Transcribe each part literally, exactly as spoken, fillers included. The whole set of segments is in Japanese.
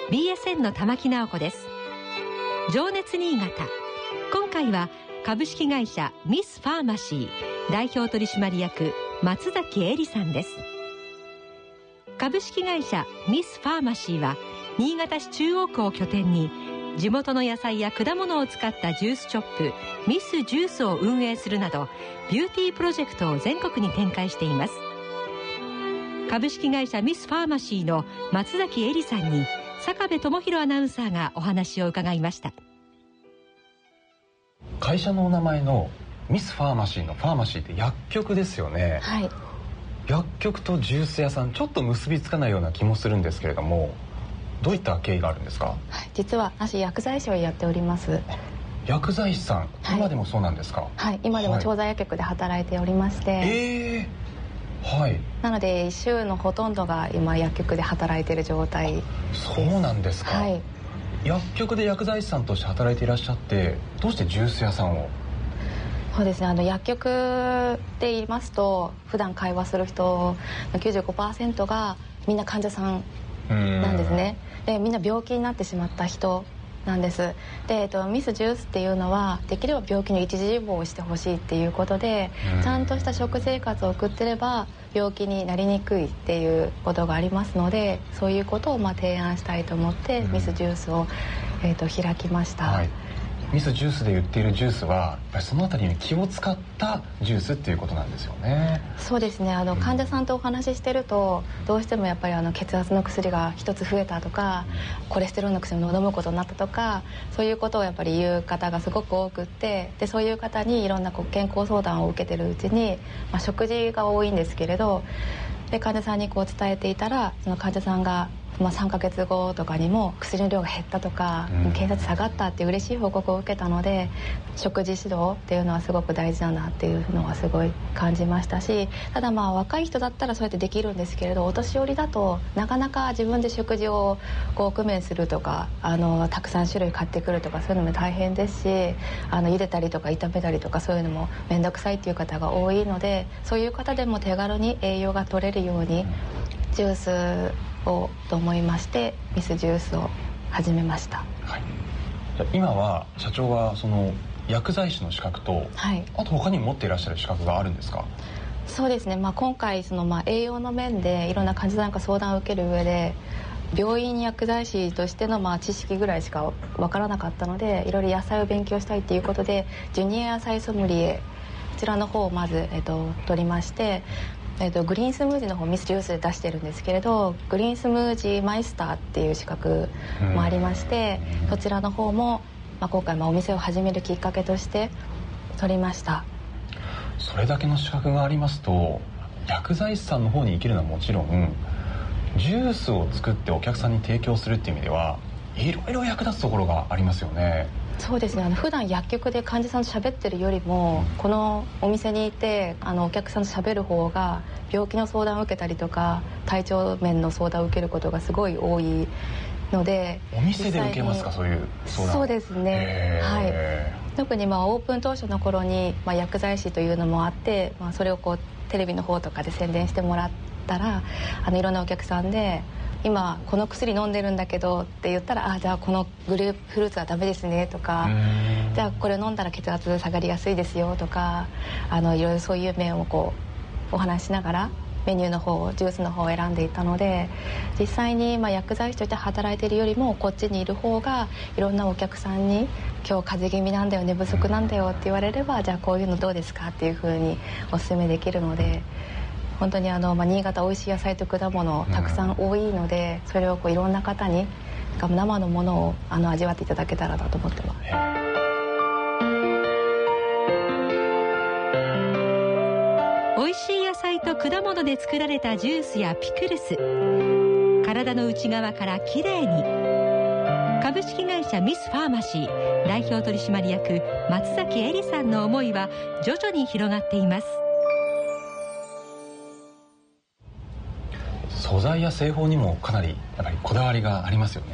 ビーエスエヌ の玉木直子です。情熱新潟、今回は株式会社ミスファーマシー代表取締役松崎恵里さんです。株式会社ミスファーマシーは新潟市中央区を拠点に地元の野菜や果物を使ったジュースショップミスジュースを運営するなどビューティープロジェクトを全国に展開しています。株式会社ミスファーマシーの松崎恵里さんに坂部智博アナウンサーがお話を伺いました。 会社のお名前のミスファーマシーのファーマシーって薬局ですよね。 はい。 薬局とジュース屋さん、ちょっと結びつかないような気もするんですけれども、どういった経緯があるんですか？ はい、実は私薬剤師をやっております。 薬剤師さん、はい、今でもそうなんですか？ はい、今でも調剤薬局で働いておりまして、はい、 えー、はい。 なので週のほとんどが今薬局で働いている状態です。 そうなんですか？はい。薬局で薬剤師さんとして働いていらっしゃって、どうしてジュース屋さんを？ そうですね、あの薬局で言いますと普段会話する人の きゅうじゅうごパーセント がみんな患者さんなんですね。でみんな病気になってしまった人なんです。で、えっと、ミスジュースっていうのはできれば病気の一時予防をしてほしいっていうことで、ちゃんとした食生活を送ってれば病気になりにくいっていうことがありますので、そういうことをまあ提案したいと思ってミスジュースを、えっと、開きました。はい。 ミスジュースで売っているジュースはやっぱりそのあたりに気を使ったジュースっていうことなんですよね。 そうですね、あの患者さんとお話ししてると、うん、どうしてもやっぱりあの血圧の薬が一つ増えたとか、うん、コレステロールの薬を飲むことになったとか、そういうことをやっぱり言う方がすごく多くって、でそういう方にいろんなこう健康相談を受けてるうちに、まあ、食事が多いんですけれど、で患者さんにこう伝えていたら、その患者さんがまあ、さんかげつごとかにも薬の量が減ったとか、うん、検査値下がったっていう嬉しい報告を受けたので、食事指導っていうのはすごく大事だなっていうのはすごい感じましたし、ただまあ若い人だったらそうやってできるんですけれど、お年寄りだとなかなか自分で食事をこう工面するとか、あのたくさん種類買ってくるとか、そういうのも大変ですし、あの茹でたりとか炒めたりとかそういうのも面倒くさいっていう方が多いので、そういう方でも手軽に栄養が取れるようにジュースをと思いましてミスジュースを始めました。 はい、じゃ今は社長はその薬剤師の資格と、はい、あと他にも持っていらっしゃる資格があるんですか？ そうですね、まあ、今回そのまあ栄養の面でいろんな患者さんから相談を受ける上で、病院薬剤師としてのまあ知識ぐらいしか分からなかったので、いろいろ野菜を勉強したいということでジュニア野菜ソムリエ、こちらの方をまず、えっと、取りまして、えー、とグリーンスムージーの方ミスジュースで出してるんですけれど、グリーンスムージーマイスターっていう資格もありまして、そちらの方も、まあ、今回まあお店を始めるきっかけとして取りました。 それだけの資格がありますと、薬剤師さんの方に生きるのはもちろん、ジュースを作ってお客さんに提供するっていう意味ではいろいろ役立つところがありますよね。 そうですね、あの普段薬局で患者さんと喋ってるよりも、このお店にいてあのお客さんと喋る方が病気の相談を受けたりとか体調面の相談を受けることがすごい多いので。 お店で受けますか、そういう相談？ そうですね、はい、特にまあオープン当初の頃に、まあ、薬剤師というのもあって、まあ、それをこうテレビの方とかで宣伝してもらったら、あのいろんなお客さんで今この薬飲んでるんだけどって言ったら、あじゃあこのグレープフルーツはダメですねとか、じゃあこれ飲んだら血圧下がりやすいですよとか、あのいろいろそういう面をこうお話しながらメニューの方をジュースの方を選んでいたので、実際にまあ薬剤師として働いているよりもこっちにいる方がいろんなお客さんに今日風邪気味なんだよ、寝不足なんだよって言われれば、じゃあこういうのどうですかっていうふうにお勧めできるので、本当にあの、まあ、新潟おいしい野菜と果物たくさん多いので、それをこういろんな方に生のものをあの味わっていただけたらなと思ってます。 おいしい野菜と果物で作られたジュースやピクルス、体の内側からきれいに。株式会社ミスファーマシー代表取締役松崎恵里さんの思いは徐々に広がっています。 素材や製法にもかなりやっぱりこだわりがありますよね。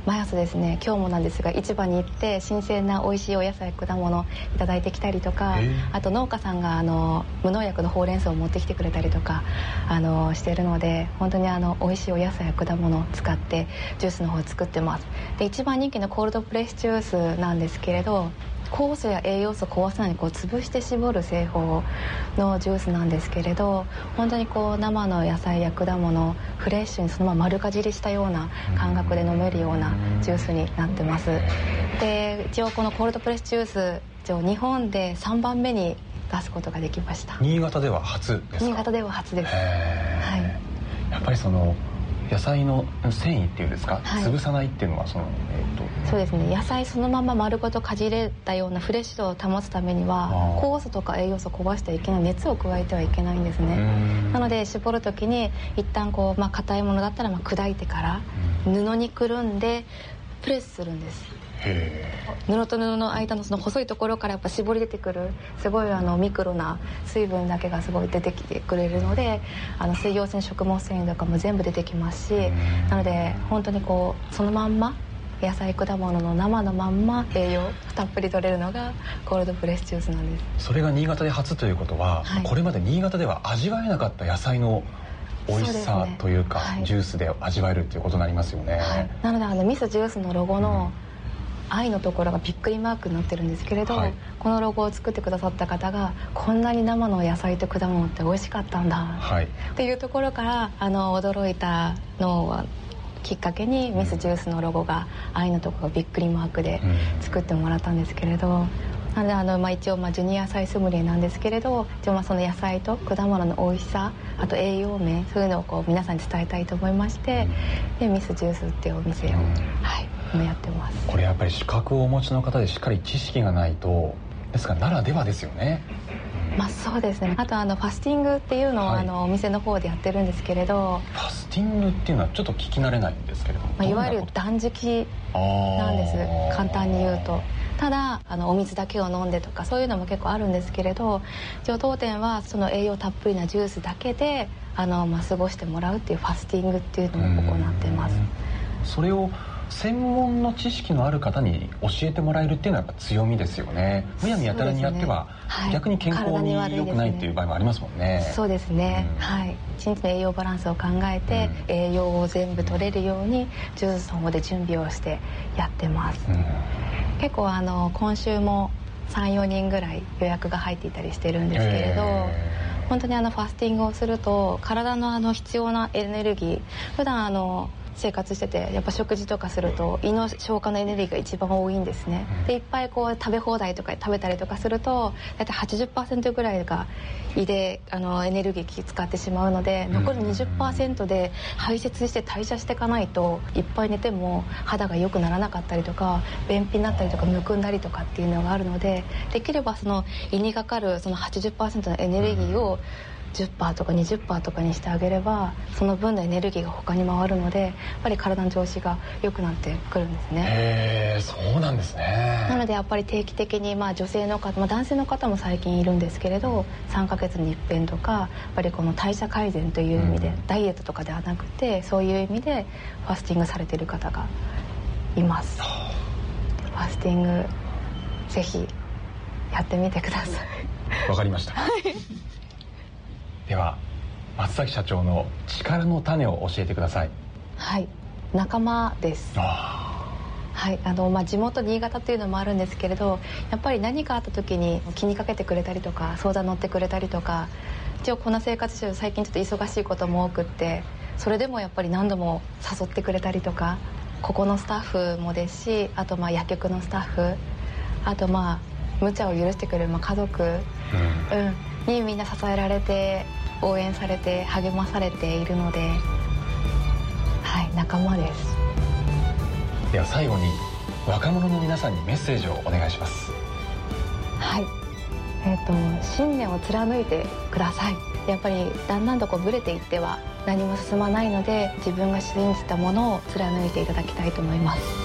毎朝ですね、今日もなんですが市場に行って新鮮な美味しいお野菜果物いただいてきたりとか、あと農家さんがあの無農薬のほうれん草を持ってきてくれたりとかあのしているので、本当にあの美味しいお野菜や果物を使ってジュースの方を作ってます。で一番人気のコールドプレスジュースなんですけれど、酵素や栄養素を壊さないようにこう潰して絞る製法のジュースなんですけれど、本当にこう生の野菜や果物フレッシュにそのまま丸かじりしたような感覚で飲めるようなジュースになってます。で一応このコールドプレスジュース一応日本でさんばんめに出すことができました。 新潟では初ですか？ 新潟では初です。 はい、やっぱりその野菜の繊維っていうんですか、はい、潰さないっていうのはその、えー、とそうですね、野菜そのまま丸ごとかじれたようなフレッシュ度を保つためには酵素とか栄養素を壊してはいけない、熱を加えてはいけないんですね。なので絞る時に一旦こう、まあ、硬いものだったらまあ砕いてから布にくるんでプレスするんです。布と布の間のその細いところからやっぱ絞り出てくるすごいあのミクロな水分だけがすごい出てきてくれるので、あの水溶性食物繊維とかも全部出てきますし、なので本当にこうそのまんま野菜果物の生のまんま栄養たっぷり取れるのがコールドプレスジュースなんです。 それが新潟で初ということは、はい、これまで新潟では味わえなかった野菜の美味しさというか、 はい、 ジュースで味わえるということになりますよね。はい、 なのであのミスジュースのロゴの、うん愛のところがびっくりマークになってるんですけれど、はい、このロゴを作ってくださった方がこんなに生の野菜と果物って美味しかったんだ、はい、っていうところからあの驚いたのをきっかけに、うん、ミスジュースのロゴが愛のところがびっくりマークで作ってもらったんですけれど、うんなのであの、まあ、一応まあジュニア野菜ソムリエなんですけれど、一応まあその野菜と果物の美味しさ、あと栄養面そういうのをこう皆さんに伝えたいと思いまして、でミスジュースっていうお店を、うんはい、今やってます。 これやっぱり資格をお持ちの方でしっかり知識がないとですからならではですよね。 まあそうですね。あとあのファスティングっていうのを、はい、あのお店の方でやってるんですけれど、 ファスティングっていうのはちょっと聞き慣れないんですけれども、 まあ、いわゆる断食なんです、簡単に言うと。ただあのお水だけを飲んでとかそういうのも結構あるんですけれど、一応当店はその栄養たっぷりなジュースだけであの、まあ、過ごしてもらうっていうファスティングっていうのを行ってます。 それを専門の知識のある方に教えてもらえるっていうのはやっぱ強みですよね。むやみやたらにやっては、ねはい、逆に健康に良くないっていう場合もありますもんね。 そうですね、うん、はい一日の栄養バランスを考えて、うん、栄養を全部取れるようにジュースの方で準備をしてやってます、うん、結構あの今週も さん,よ 人ぐらい予約が入っていたりしてるんですけれど、本当にあのファスティングをすると体のあの必要なエネルギー、普段あの生活しててやっぱ食事とかすると胃の消化のエネルギーが一番多いんですね。でいっぱいこう食べ放題とか食べたりとかすると大体 はちじゅっパーセント ぐらいが胃であのエネルギー使ってしまうので、残り にじゅっパーセント で排泄して代謝していかないといっぱい寝ても肌が良くならなかったりとか便秘になったりとかむくんだりとかっていうのがあるので、できればその胃にかかるその はちじゅっパーセント のエネルギーをじゅっパーセント とか にじゅっパーセント とかにしてあげればその分のエネルギーが他に回るのでやっぱり体の調子が良くなってくるんですね。 へー、そうなんですね。 なのでやっぱり定期的に、まあ、女性の方、まあ、男性の方も最近いるんですけれどさんかげつに一遍とかやっぱりこの代謝改善という意味で、うん、ダイエットとかではなくてそういう意味でファスティングされている方がいます。ファスティングぜひやってみてください。 わかりました。では松崎社長の力の種を教えてください。 はい、仲間です。はいあのまあ、地元新潟というのもあるんですけれど、やっぱり何かあった時に気にかけてくれたりとか相談乗ってくれたりとか、一応こんな生活してると最近ちょっと忙しいことも多くって、それでもやっぱり何度も誘ってくれたりとか、ここのスタッフもですし、あとまあ薬局のスタッフ、あとまあ無茶を許してくれるまあ家族、うんうんにみんな支えられて応援されて励まされているので、はい仲間です。 では最後に若者の皆さんにメッセージをお願いします。 はい、えーと、信念を貫いてください。やっぱりだんだんとこうブレていっては何も進まないので、自分が信じたものを貫いていただきたいと思います。